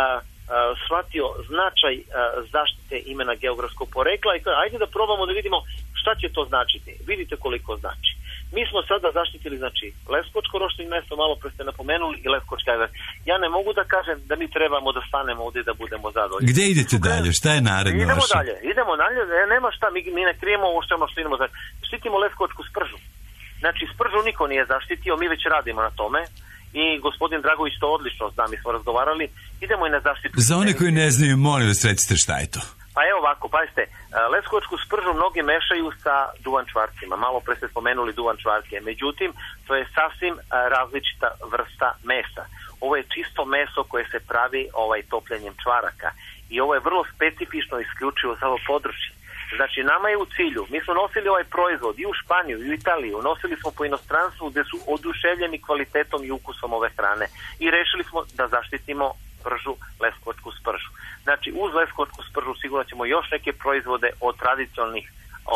Speaker 4: shvatio značaj zaštite imena geografskog porekla i kaže, ajde da probamo da vidimo šta će to značiti. Vidite koliko znači. Mi smo sada zaštitili, znači, Leskovačko roštilj meso, malo pre ste napomenuli, i Leskovački ajvar. Ja ne mogu da kažem da mi trebamo da stanemo ovdje i da budemo zadovoljni.
Speaker 1: Gde idete dalje? Šta je naredno vaše?
Speaker 4: Idemo dalje, nema šta, mi ne krijemo ovo što idemo dalje. Štitimo Leskovačku spržu. Znači, spržu niko nije zaštitio, mi već radimo na tome i gospodin Dragović to odlično zna, mi smo razgovarali, idemo i na zaštitu.
Speaker 1: Za one koji ne znaju, molim vas, recite šta je to.
Speaker 4: Pa evo ovako, pazite, Leskovačku spržu mnogi mešaju sa duvan čvarcima, malo pre ste spomenuli duvan čvarke, međutim, to je sasvim različita vrsta mesa. Ovo je čisto meso koje se pravi topljenjem čvaraka i ovo je vrlo specifično isključivo za ovo područje. Znači, nama je u cilju, mi smo nosili ovaj proizvod i u Španiju i u Italiju, nosili smo po inostranstvu gde su oduševljeni kvalitetom i ukusom ove hrane i rešili smo da zaštitimo spržu, Leskovačku spržu. Znači, uz Leskovačku spržu sigurno ćemo još neke proizvode od tradicionalnih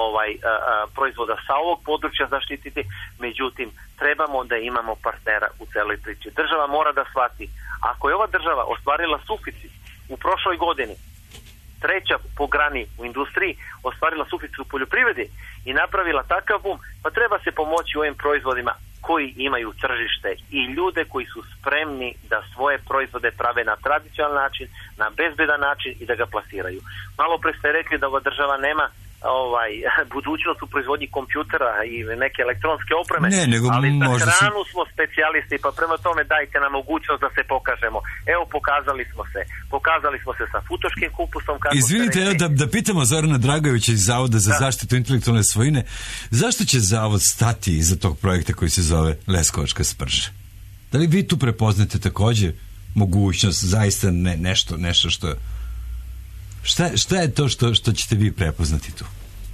Speaker 4: proizvoda sa ovog područja zaštititi, međutim, trebamo da imamo partnera u celoj priči. Država mora da shvati, ako je ova država ostvarila suficit u prošloj godini, treća po grani u industriji, ostvarila suficit u poljoprivredi i napravila takav boom, pa treba se pomoći ovim proizvodima koji imaju tržište i ljude koji su spremni da svoje proizvode prave na tradicionalan način, na bezbedan način i da ga plasiraju. Malo pre ste rekli da ova država nema budućnost u proizvodnji kompjutera i neke elektronske opreme, ali za hranu smo specijalisti, pa prema tome dajte nam mogućnost da se pokažemo. Evo, pokazali smo se sa futoškim kupusom.
Speaker 1: Izvinite, da pitamo Zorana Dragovića iz Zavoda za zaštitu intelektualne svojine, zašto će Zavod stati iza tog projekta koji se zove Leskovačka sprža? Da li vi tu prepoznate takođe mogućnost, zaista nešto što... Šta je to što ćete vi prepoznati tu?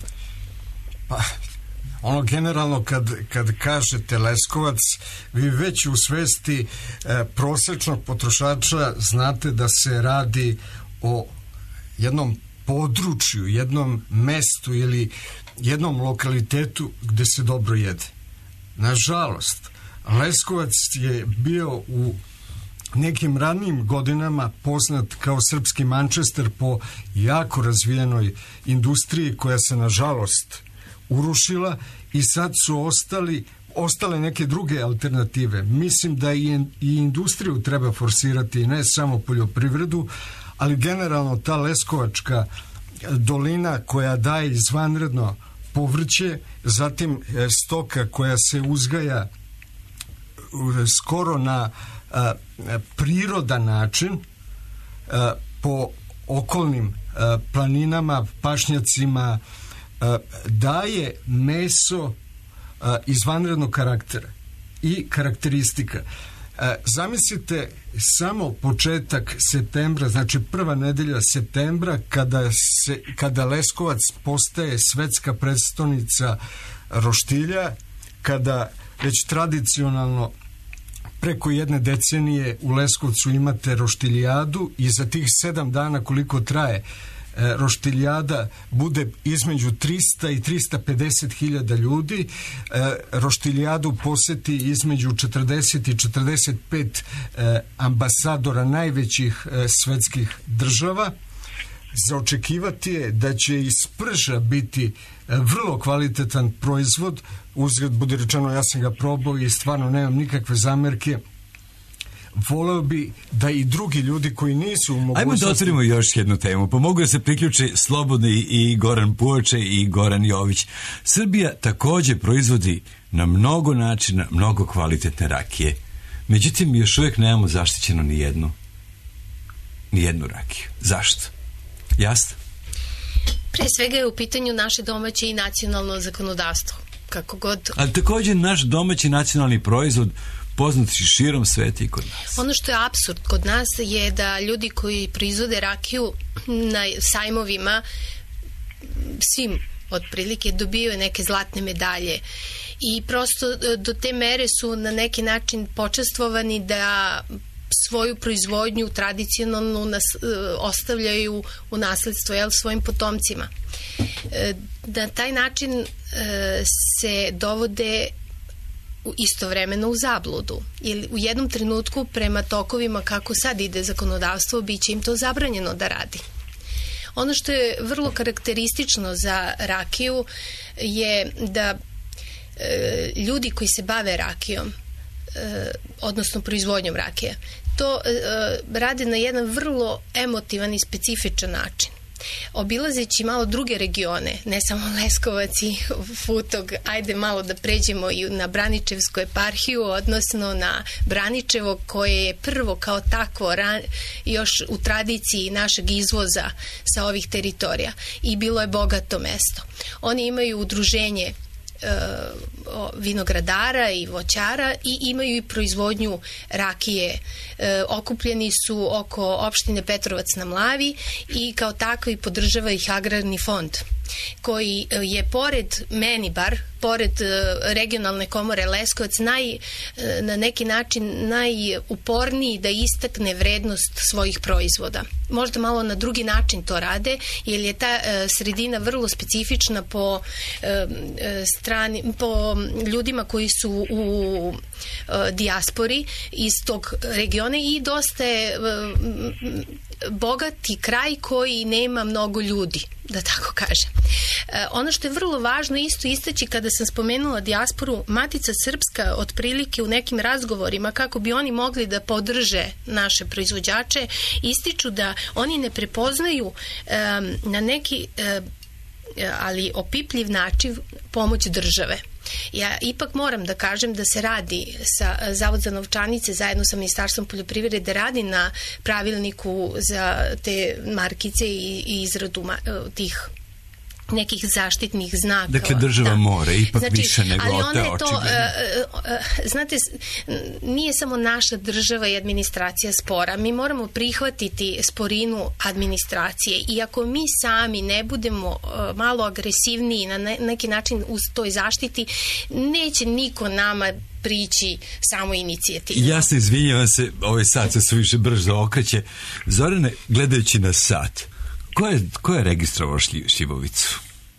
Speaker 2: Pa, generalno kad kažete Leskovac, vi već u svesti prosečnog potrošača znate da se radi o jednom području, jednom mestu ili jednom lokalitetu gde se dobro jede. Nažalost, Leskovac je bio u nekim ranijim godinama poznat kao srpski Manchester po jako razvijenoj industriji koja se nažalost urušila i sad su ostale neke druge alternative. Mislim da i industriju treba forsirati, ne samo poljoprivredu, ali generalno ta Leskovačka dolina koja daje izvanredno povrće, zatim stoka koja se uzgaja skoro na prirodan način po okolnim planinama, pašnjacima, daje meso izvanrednog karaktera i karakteristika. Zamislite samo početak septembra, znači prva nedelja septembra, kada Leskovac postaje svetska predstavnica roštilja, kada već tradicionalno preko jedne decenije u Leskovcu imate roštiljadu i za tih 7 dana koliko traje roštiljada bude između 300 i 350 hiljada ljudi. Roštiljadu poseti između 40 i 45 ambasadora najvećih svetskih država. Za očekivati je da će iz prža biti vrlo kvalitetan proizvod. Uzgled bude rečeno, ja sam ga probao i stvarno nemam nikakve zamerke. Voleo bi da i drugi ljudi koji nisu u mogućnosti...
Speaker 1: Ajmo da otvorimo još jednu temu. Pomogu da se priključi slobodno i Goran Puoče i Goran Jović. Srbija također proizvodi na mnogo načina mnogo kvalitetne rakije. Međutim, još uvijek nemamo zaštićeno ni jednu rakiju. Zašto? Jasno?
Speaker 3: Pre svega je u pitanju naše domaće i nacionalno zakonodavstvo. Kako god...
Speaker 1: Ali također naš domaći nacionalni proizvod poznat širom sveta i kod nas.
Speaker 3: Ono što je apsurd kod nas je da ljudi koji proizvode rakiju na sajmovima svim otprilike dobijaju neke zlatne medalje i prosto do te mere su na neki način počastvovani da svoju proizvodnju tradicionalnu ostavljaju u nasledstvo svojim potomcima. Na taj način se dovode istovremeno u zabludu. Jer u jednom trenutku prema tokovima kako sad ide zakonodavstvo biće im to zabranjeno da radi. Ono što je vrlo karakteristično za rakiju je da ljudi koji se bave rakijom, odnosno proizvodnjom rakije, to rade na jedan vrlo emotivan i specifičan način. Obilazeći malo druge regione, ne samo Leskovac i Futog, ajde malo da pređemo i na Braničevsku eparhiju, odnosno na Braničevo koje je prvo kao takvo još u tradiciji našeg izvoza sa ovih teritorija i bilo je bogato mesto. Oni imaju udruženje vinogradara i voćara i imaju i proizvodnju rakije. Okupljeni su oko opštine Petrovac na Mlavi i kao takvi podržava ih Agrarni fond, koji je pored regionalne komore Leskovac na neki način najuporniji da istakne vrednost svojih proizvoda. Možda malo na drugi način to rade, jer je ta sredina vrlo specifična po ljudima koji su u dijaspori iz tog regiona i dosta je bogati kraj koji nema mnogo ljudi, da tako kažem. Ono što je vrlo važno isto istaći kada sam spomenula dijasporu, Matica Srpska otprilike u nekim razgovorima kako bi oni mogli da podrže naše proizvođače, ističu da oni ne prepoznaju na neki ali opipljiv način pomoć države. Ja ipak moram da kažem da se radi sa Zavod za novčanice zajedno sa Ministarstvom poljoprivrede da radi na pravilniku za te markice i izradu tih nekih zaštitnih znaka.
Speaker 1: Dakle, država mora ipak više nego
Speaker 3: ali znate, nije samo naša država i administracija spora. Mi moramo prihvatiti sporinu administracije i ako mi sami ne budemo malo agresivniji na neki način u toj zaštiti, neće niko nama prići samo inicijativu.
Speaker 1: Ja se izvinjavam se, ovaj sat se sve više brzo okreće. Zorane, gledajući na sat, ko je registrovao šljivovicu?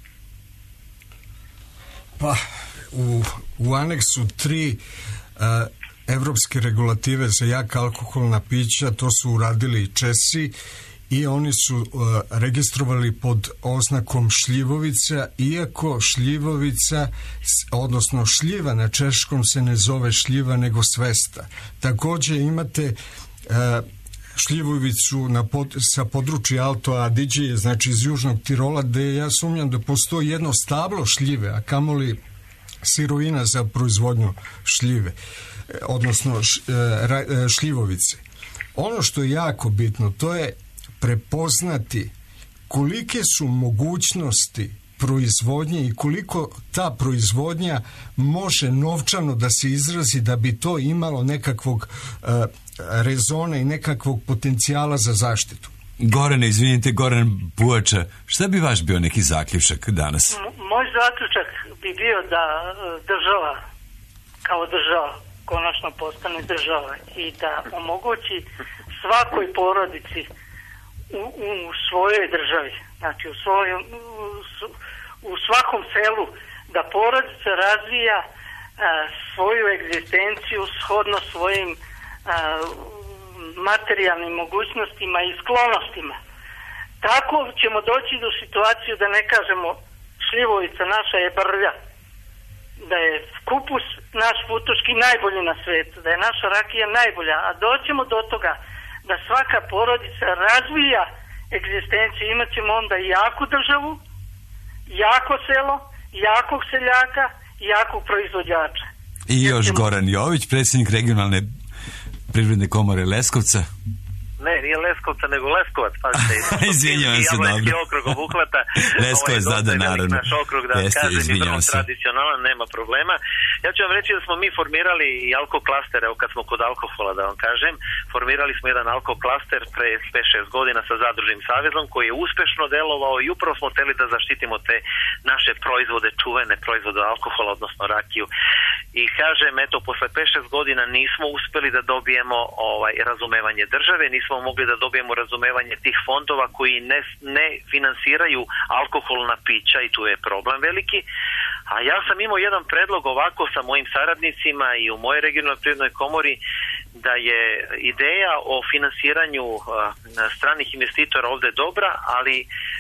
Speaker 2: Pa, u aneksu 3 evropske regulative za jaka alkoholna pića, to su uradili i Česi i oni su registrovali pod oznakom šljivovica, iako šljivovica, odnosno šljiva na češkom se ne zove šljiva nego svesta. Također imate šljivovicu sa područja Alto Adige, znači iz Južnog Tirola, gde ja sumnjam da postoji jedno stablo šljive, a kamoli sirovina za proizvodnju šljive, odnosno šljivovice. Ono što je jako bitno, to je prepoznati kolike su mogućnosti proizvodnje i koliko ta proizvodnja može novčano da se izrazi da bi to imalo nekakvog rezona i nekakvog potencijala za zaštitu.
Speaker 1: Gorane, izvinite, Goran Puača, šta bi vaš bio neki zaključak danas?
Speaker 23: Moj zaključak bi bio da država, kao država, konačno postane država i da omogući svakoj porodici u svojoj državi, znači u svakom selu, da porodica razvija svoju egzistenciju shodno svojim materijalnim mogućnostima i sklonostima. Tako ćemo doći do situaciju da ne kažemo šljivovica naša je brlja, da je kupus naš futoški najbolji na svetu, da je naša rakija najbolja, a doćemo do toga da svaka porodica razvija egzistenciju, imat ćemo onda jaku državu, jako selo, jakog seljaka i jakog proizvođača.
Speaker 1: I još Goran Jović, predsjednik regionalne privredne komore Leskovca.
Speaker 4: Ne, nije Leskovca, nego Leskovac.
Speaker 1: Izvinjavam se, dobro.
Speaker 4: Okrug obuhvata.
Speaker 1: Leskovac, da, naravno.
Speaker 4: Naš okrug, da kažem, i vrlo tradicionalan, nema problema. Ja ću vam reći da smo mi formirali i alkoklaster, evo kad smo kod alkohola, da vam kažem, formirali smo jedan alkoklaster pre 5-6 godina sa Zadružnim savezom, koji je uspešno delovao i upravo smo hteli da zaštitimo te naše proizvode, čuvene proizvode alkohola, odnosno rakiju. I kažem, eto, posle 5-6 godina nismo uspeli da dobijemo razumevanje države, nismo mogli da dobijemo razumevanje tih fondova koji ne finansiraju alkoholna pića i tu je problem veliki. A ja sam imao jedan predlog ovako sa mojim saradnicima i u mojoj regionalnoj privrednoj komori da je ideja o finansiranju stranih investitora ovde dobra, ali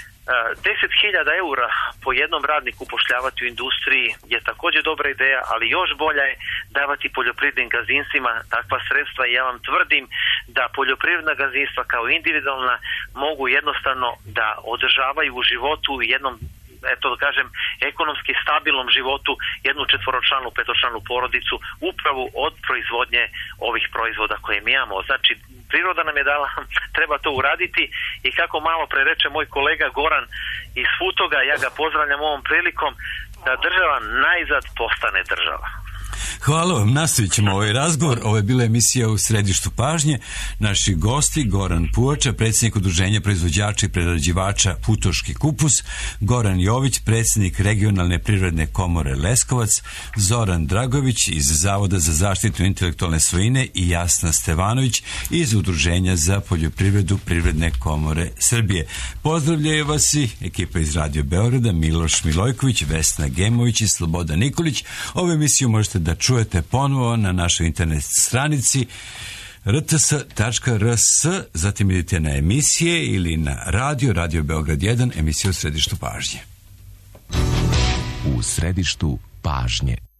Speaker 4: 10.000 eura po jednom radniku upošljavati u industriji je također dobra ideja, ali još bolja je davati poljoprivrednim gazdinstvima takva sredstva i ja vam tvrdim da poljoprivredna gazdinstva kao individualna mogu jednostavno da održavaju u životu jednom, eto da kažem, ekonomski stabilnom životu jednu 4-članu, 5-članu porodicu upravo od proizvodnje ovih proizvoda koje mi imamo. Znači, priroda nam je dala, treba to uraditi i kako malo pre reče moj kolega Goran iz Futoga, ja ga pozdravljam ovom prilikom, da država najzad postane država.
Speaker 1: Hvala vam, nastavit ćemo ovaj razgovor. Ovo je bila emisija u središtu pažnje. Naši gosti, Goran Puača, predsjednik Udruženja proizvođača i prerađivača Futoški kupus, Goran Jović, predsjednik regionalne privredne komore Leskovac, Zoran Dragović iz Zavoda za zaštitu intelektualne svojine i Jasna Stevanović iz Udruženja za poljoprivredu Privredne komore Srbije. Pozdravljaju vas i ekipa iz Radio Beograda, Miloš Milojković, Vesna Gemović i Sloboda Nikolić. Ovu emisiju možete da čujete ponovo na našoj internet stranici rts.rs, zatim idite na emisije ili na Radio Beograd 1, emisija u središtu pažnje.
Speaker 5: U središtu pažnje.